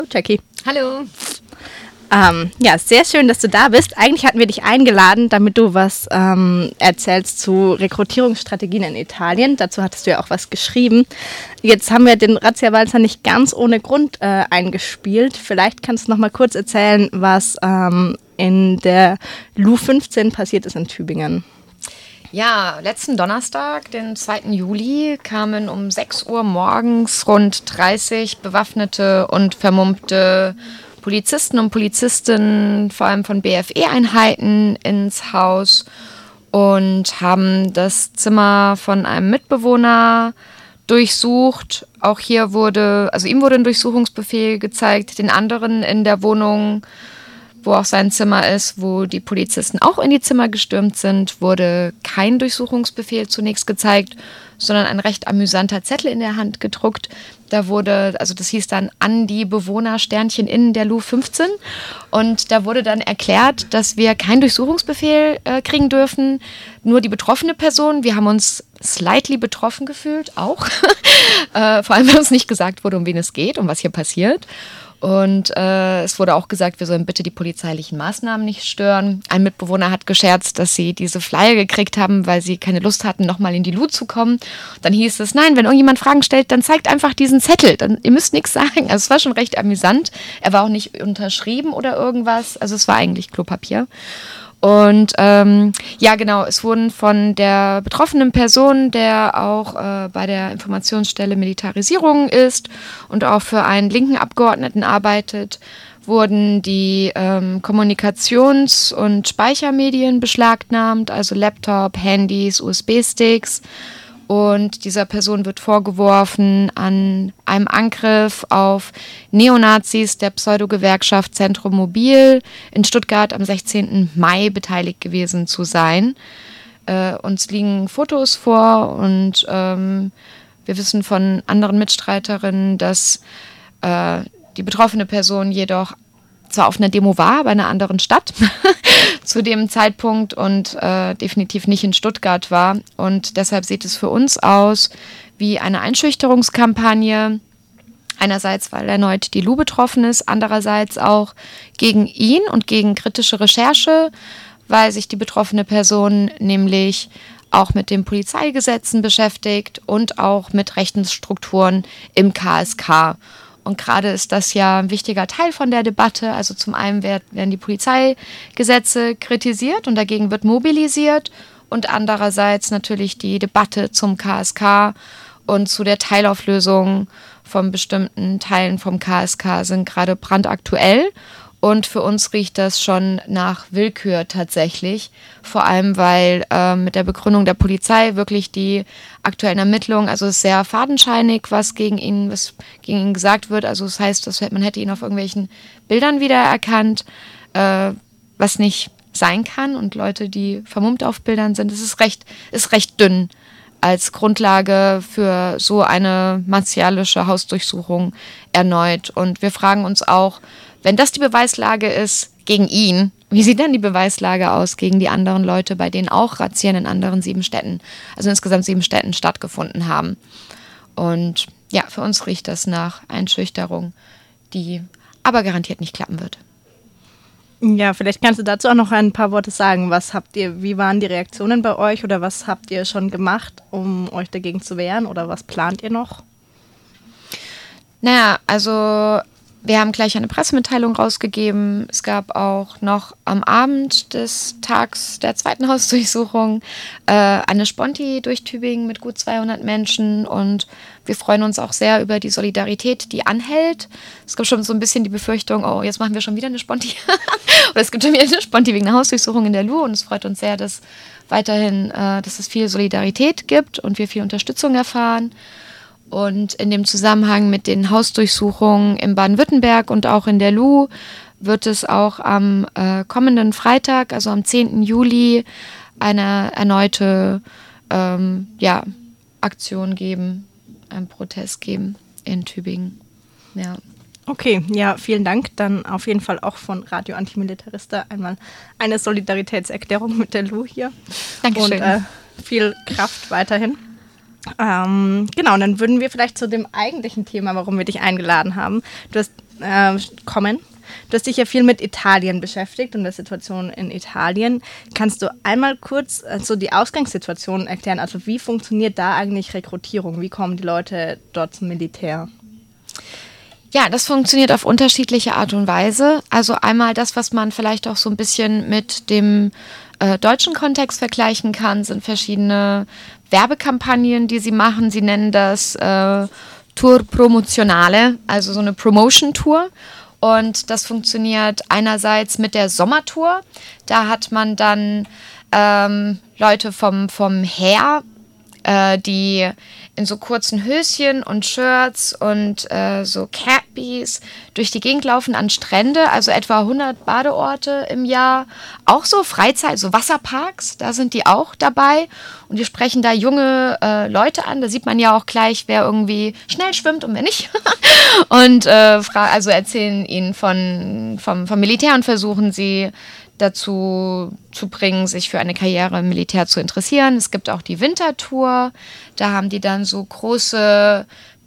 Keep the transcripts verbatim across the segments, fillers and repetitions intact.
Hallo Jackie. Hallo. Ähm, ja, sehr schön, dass du da bist. Eigentlich hatten wir dich eingeladen, damit du was ähm, erzählst zu Rekrutierungsstrategien in Italien. Dazu hattest du ja auch was geschrieben. Jetzt haben wir den Razzia-Walzer nicht ganz ohne Grund äh, eingespielt. Vielleicht kannst du noch mal kurz erzählen, was ähm, in der L U fünfzehn passiert ist in Tübingen. Ja, letzten Donnerstag, den zweiten Juli, kamen um sechs Uhr morgens rund dreißig bewaffnete und vermummte Polizisten und Polizistinnen, vor allem von B F E-Einheiten, ins Haus und haben das Zimmer von einem Mitbewohner durchsucht. Auch hier wurde, also ihm wurde ein Durchsuchungsbefehl gezeigt, den anderen in der Wohnung, wo auch sein Zimmer ist, wo die Polizisten auch in die Zimmer gestürmt sind, wurde kein Durchsuchungsbefehl zunächst gezeigt, sondern ein recht amüsanter Zettel in der Hand gedruckt. Da wurde, also das hieß dann an die Bewohner Sternchen in der L U fünfzehn. Und da wurde dann erklärt, dass wir keinen Durchsuchungsbefehl äh, kriegen dürfen, nur die betroffene Person. Wir haben uns slightly betroffen gefühlt, auch. äh, vor allem, weil uns nicht gesagt wurde, um wen es geht, um was hier passiert. Und äh, es wurde auch gesagt, wir sollen bitte die polizeilichen Maßnahmen nicht stören. Ein Mitbewohner hat gescherzt, dass sie diese Flyer gekriegt haben, weil sie keine Lust hatten, nochmal in die L U zu kommen. Dann hieß es, nein, wenn irgendjemand Fragen stellt, dann zeigt einfach diesen Zettel. Dann, ihr müsst nichts sagen. Also es war schon recht amüsant. Er war auch nicht unterschrieben oder irgendwas. Also es war eigentlich Klopapier. Und ähm, ja, genau, es wurden von der betroffenen Person, der auch äh, bei der Informationsstelle Militarisierung ist und auch für einen linken Abgeordneten arbeitet, wurden die ähm, Kommunikations- und Speichermedien beschlagnahmt, also Laptop, Handys, U S B-Sticks. Und dieser Person wird vorgeworfen, an einem Angriff auf Neonazis der Pseudo-Gewerkschaft Zentrum Mobil in Stuttgart am sechzehnten Mai beteiligt gewesen zu sein. Äh, uns liegen Fotos vor und ähm, wir wissen von anderen Mitstreiterinnen, dass äh, die betroffene Person jedoch zwar auf einer Demo war, aber in einer anderen Stadt zu dem Zeitpunkt und äh, definitiv nicht in Stuttgart war. Und deshalb sieht es für uns aus wie eine Einschüchterungskampagne. Einerseits, weil erneut die L U betroffen ist, andererseits auch gegen ihn und gegen kritische Recherche, weil sich die betroffene Person nämlich auch mit den Polizeigesetzen beschäftigt und auch mit Rechtsstrukturen im K S K. Und gerade ist das ja ein wichtiger Teil von der Debatte. Also zum einen werden die Polizeigesetze kritisiert und dagegen wird mobilisiert und andererseits natürlich die Debatte zum K S K und zu der Teilauflösung von bestimmten Teilen vom K S K sind gerade brandaktuell. Und für uns riecht das schon nach Willkür tatsächlich, vor allem weil äh, mit der Begründung der Polizei wirklich die aktuellen Ermittlungen, also es ist sehr fadenscheinig, was gegen ihn, was gegen ihn gesagt wird. Also das heißt, dass man hätte ihn auf irgendwelchen Bildern wiedererkannt, äh, was nicht sein kann. Und Leute, die vermummt auf Bildern sind, es ist recht, ist recht dünn als Grundlage für so eine martialische Hausdurchsuchung erneut. Und wir fragen uns auch, wenn das die Beweislage ist gegen ihn, wie sieht dann die Beweislage aus gegen die anderen Leute, bei denen auch Razzien in anderen sieben Städten, also insgesamt sieben Städten stattgefunden haben? Und ja, für uns riecht das nach Einschüchterung, die aber garantiert nicht klappen wird. Ja, vielleicht kannst du dazu auch noch ein paar Worte sagen. Was habt ihr, wie waren die Reaktionen bei euch oder was habt ihr schon gemacht, um euch dagegen zu wehren oder was plant ihr noch? Naja, also wir haben gleich eine Pressemitteilung rausgegeben. Es gab auch noch am Abend des Tags der zweiten Hausdurchsuchung äh, eine Sponti durch Tübingen mit gut zweihundert Menschen und wir freuen uns auch sehr über die Solidarität, die anhält. Es gibt schon so ein bisschen die Befürchtung, oh, jetzt machen wir schon wieder eine Sponti. Oder es gibt schon wieder eine Sponti wegen einer Hausdurchsuchung in der L U und es freut uns sehr, dass weiterhin, äh, dass es viel Solidarität gibt und wir viel Unterstützung erfahren. Und in dem Zusammenhang mit den Hausdurchsuchungen in Baden-Württemberg und auch in der L U wird es auch am äh, kommenden Freitag, also am zehnten Juli, eine erneute ähm, ja, Aktion geben, einen Protest geben in Tübingen. Ja. Okay, ja, vielen Dank. Dann auf jeden Fall auch von Radio Antimilitarista einmal eine Solidaritätserklärung mit der L U hier. Dankeschön. Und äh, viel Kraft weiterhin. Ähm, genau, und dann würden wir vielleicht zu dem eigentlichen Thema, warum wir dich eingeladen haben. Du hast äh, kommen. Du hast dich ja viel mit Italien beschäftigt und der Situation in Italien. Kannst du einmal kurz äh, so die Ausgangssituation erklären? Also wie funktioniert da eigentlich Rekrutierung? Wie kommen die Leute dort zum Militär? Ja, das funktioniert auf unterschiedliche Art und Weise. Also einmal das, was man vielleicht auch so ein bisschen mit dem äh, deutschen Kontext vergleichen kann, sind verschiedene Werbekampagnen, die sie machen. Sie nennen das äh, Tour Promozionale, also so eine Promotion-Tour. Und das funktioniert einerseits mit der Sommertour. Da hat man dann ähm, Leute vom, vom Heer, äh, die in so kurzen Höschen und Shirts und äh, so Cappies durch die Gegend laufen an Strände, also etwa hundert Badeorte im Jahr. Auch so Freizeit, so Wasserparks, da sind die auch dabei. Und die sprechen da junge äh, Leute an. Da sieht man ja auch gleich, wer irgendwie schnell schwimmt und wer nicht. und äh, fra- also erzählen ihnen von, vom, vom Militär und versuchen sie dazu zu bringen, sich für eine Karriere im Militär zu interessieren. Es gibt auch die Wintertour. Da haben die dann so große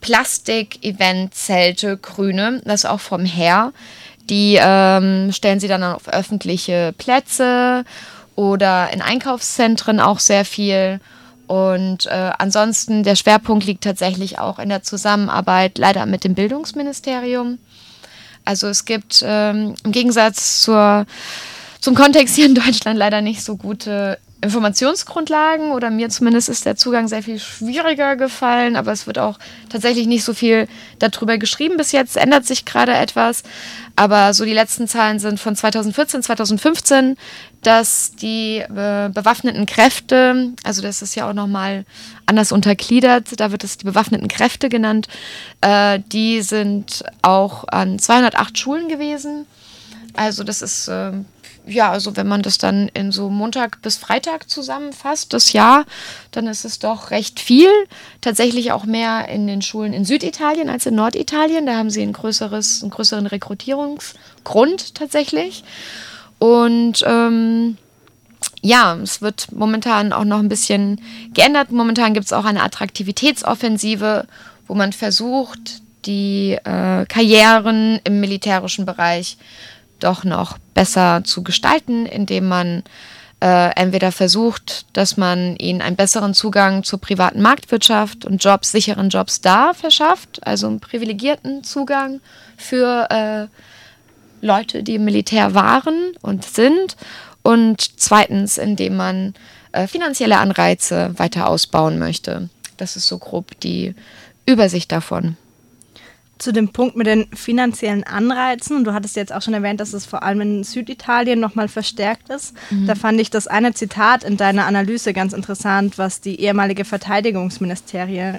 Plastik-Event-Zelte, grüne, das auch vom Heer. Die ähm, stellen sie dann auf öffentliche Plätze oder in Einkaufszentren auch sehr viel. Und äh, ansonsten, der Schwerpunkt liegt tatsächlich auch in der Zusammenarbeit leider mit dem Bildungsministerium. Also es gibt ähm, im Gegensatz zur Zum Kontext hier in Deutschland leider nicht so gute Informationsgrundlagen oder mir zumindest ist der Zugang sehr viel schwieriger gefallen, aber es wird auch tatsächlich nicht so viel darüber geschrieben bis jetzt, ändert sich gerade etwas, aber so die letzten Zahlen sind von zweitausendvierzehn, zweitausendfünfzehn, dass die äh, bewaffneten Kräfte, also das ist ja auch nochmal anders untergliedert, da wird es die bewaffneten Kräfte genannt, äh, die sind auch an zweihundertacht Schulen gewesen, also das ist äh, ja, also wenn man das dann in so Montag bis Freitag zusammenfasst, das Jahr, dann ist es doch recht viel. Tatsächlich auch mehr in den Schulen in Süditalien als in Norditalien. Da haben sie ein größeres, einen größeren Rekrutierungsgrund tatsächlich. Und ähm, ja, es wird momentan auch noch ein bisschen geändert. Momentan gibt es auch eine Attraktivitätsoffensive, wo man versucht, die äh, Karrieren im militärischen Bereich doch noch besser zu gestalten, indem man äh, entweder versucht, dass man ihnen einen besseren Zugang zur privaten Marktwirtschaft und Jobs, sicheren Jobs da verschafft, also einen privilegierten Zugang für äh, Leute, die im Militär waren und sind, und zweitens, indem man äh, finanzielle Anreize weiter ausbauen möchte. Das ist so grob die Übersicht davon. Zu dem Punkt mit den finanziellen Anreizen, du hattest jetzt auch schon erwähnt, dass es vor allem in Süditalien nochmal verstärkt ist. Mhm. Da fand ich das eine Zitat in deiner Analyse ganz interessant, was die ehemalige Verteidigungsministerin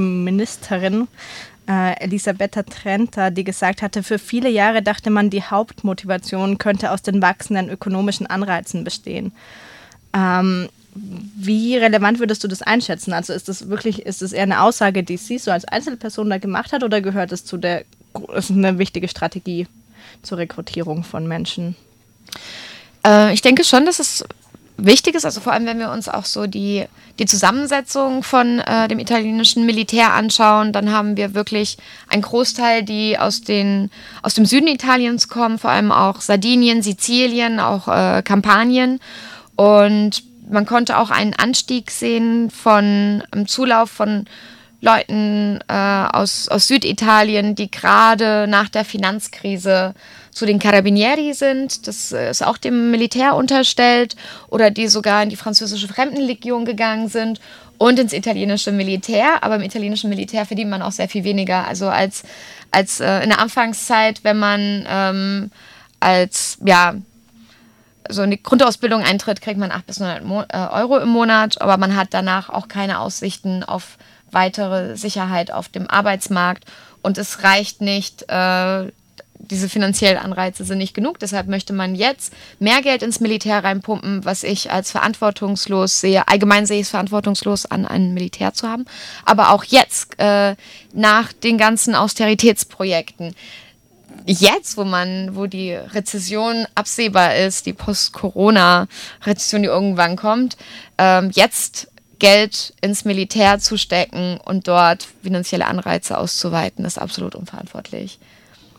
äh, Elisabetta Trenta, die gesagt hatte, für viele Jahre dachte man, die Hauptmotivation könnte aus den wachsenden ökonomischen Anreizen bestehen. Ähm, Wie relevant würdest du das einschätzen? Also ist das wirklich, ist das eher eine Aussage, die sie so als Einzelperson da gemacht hat, oder gehört es zu der, ist eine wichtige Strategie zur Rekrutierung von Menschen? Äh, ich denke schon, dass es wichtig ist, also vor allem, wenn wir uns auch so die, die Zusammensetzung von äh, dem italienischen Militär anschauen, dann haben wir wirklich einen Großteil, die aus, den, aus dem Süden Italiens kommen, vor allem auch Sardinien, Sizilien, auch äh, Kampanien, und man konnte auch einen Anstieg sehen von einem Zulauf von Leuten äh, aus, aus Süditalien, die gerade nach der Finanzkrise zu den Carabinieri sind. Das ist auch dem Militär unterstellt, oder die sogar in die französische Fremdenlegion gegangen sind und ins italienische Militär. Aber im italienischen Militär verdient man auch sehr viel weniger. Also als, als äh, in der Anfangszeit, wenn man ähm, als, ja, so in die Grundausbildung eintritt, kriegt man acht bis neun Euro im Monat, aber man hat danach auch keine Aussichten auf weitere Sicherheit auf dem Arbeitsmarkt, und es reicht nicht, äh, diese finanziellen Anreize sind nicht genug, deshalb möchte man jetzt mehr Geld ins Militär reinpumpen, was ich als verantwortungslos sehe. Allgemein sehe ich es verantwortungslos an, ein Militär zu haben, aber auch jetzt, äh, nach den ganzen Austeritätsprojekten, jetzt, wo man, wo die Rezession absehbar ist, die Post-Corona-Rezession, die irgendwann kommt, ähm, jetzt Geld ins Militär zu stecken und dort finanzielle Anreize auszuweiten, ist absolut unverantwortlich.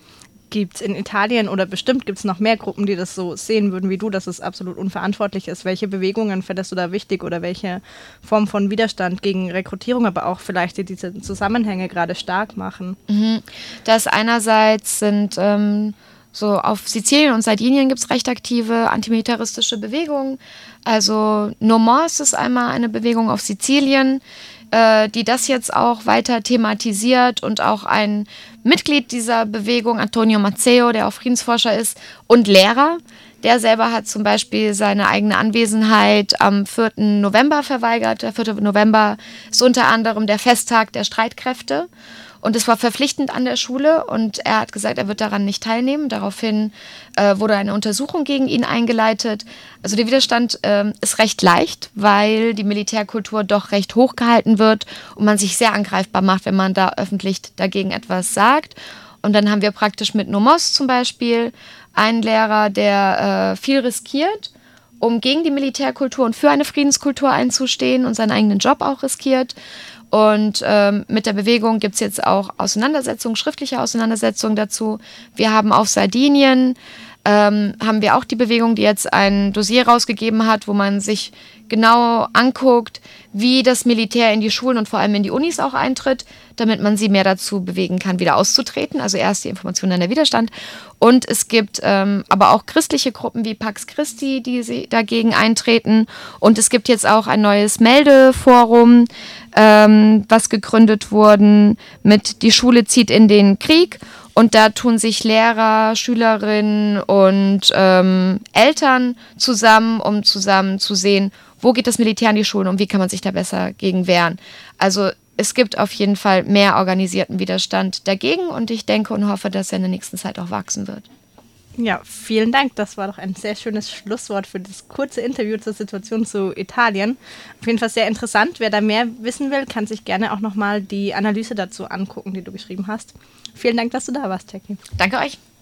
Gibt es in Italien oder bestimmt gibt es noch mehr Gruppen, die das so sehen würden wie du, dass es absolut unverantwortlich ist? Welche Bewegungen fändest du da wichtig oder welche Form von Widerstand gegen Rekrutierung, aber auch vielleicht die diese Zusammenhänge gerade stark machen? Mhm. Das einerseits sind ähm, so auf Sizilien und Sardinien gibt es recht aktive antimilitaristische Bewegungen. Also No More ist einmal eine Bewegung auf Sizilien, äh, die das jetzt auch weiter thematisiert und auch ein Mitglied dieser Bewegung, Antonio Mazzeo, der auch Friedensforscher ist und Lehrer, der selber hat zum Beispiel seine eigene Anwesenheit am vierten November verweigert. Der vierte November ist unter anderem der Festtag der Streitkräfte. Und es war verpflichtend an der Schule und er hat gesagt, er wird daran nicht teilnehmen. Daraufhin äh, wurde eine Untersuchung gegen ihn eingeleitet. Also der Widerstand äh, ist recht leicht, weil die Militärkultur doch recht hoch gehalten wird und man sich sehr angreifbar macht, wenn man da öffentlich dagegen etwas sagt. Und dann haben wir praktisch mit Nomos zum Beispiel einen Lehrer, der äh, viel riskiert, um gegen die Militärkultur und für eine Friedenskultur einzustehen und seinen eigenen Job auch riskiert. Und ähm, mit der Bewegung gibt es jetzt auch Auseinandersetzungen, schriftliche Auseinandersetzungen dazu. Wir haben auf Sardinien, ähm, haben wir auch die Bewegung, die jetzt ein Dossier rausgegeben hat, wo man sich genau anguckt, wie das Militär in die Schulen und vor allem in die Unis auch eintritt, damit man sie mehr dazu bewegen kann, wieder auszutreten. Also erst die Information, dann der Widerstand. Und es gibt ähm, aber auch christliche Gruppen wie Pax Christi, die sie dagegen eintreten. Und es gibt jetzt auch ein neues Meldeforum, ähm, was gegründet wurde mit Die Schule zieht in den Krieg. Und da tun sich Lehrer, Schülerinnen und ähm, Eltern zusammen, um zusammen zu sehen, wo geht das Militär an die Schulen und wie kann man sich da besser gegen wehren. Also es gibt auf jeden Fall mehr organisierten Widerstand dagegen und ich denke und hoffe, dass er in der nächsten Zeit auch wachsen wird. Ja, vielen Dank. Das war doch ein sehr schönes Schlusswort für das kurze Interview zur Situation zu Italien. Auf jeden Fall sehr interessant. Wer da mehr wissen will, kann sich gerne auch nochmal die Analyse dazu angucken, die du geschrieben hast. Vielen Dank, dass du da warst, Jackie. Danke euch.